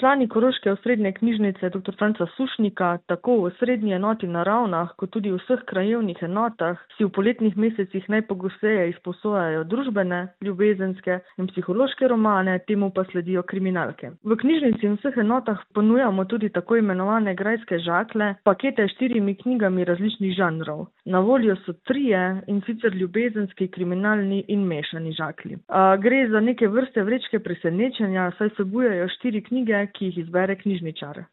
Člani Koroške osrednje knjižnice dr. Franca Sušnika tako v osrednji enoti na Ravnah, kot tudi v vseh krajevnih enotah si v poletnih mesecih najpogosteje izposojajo družbene, ljubezenske in psihološke romane, temu pa sledijo kriminalke. V knjižnici in vseh enotah ponujamo tudi tako imenovane grajske žakle, pakete s 4 knjigami različnih žanrov. Na voljo so 3, in sicer ljubezenski, kriminalni in mešani žakli. Gre za neke vrste vrečke presenečenja, saj vsebujejo 4 knjige, ki jih izbere knjižničar.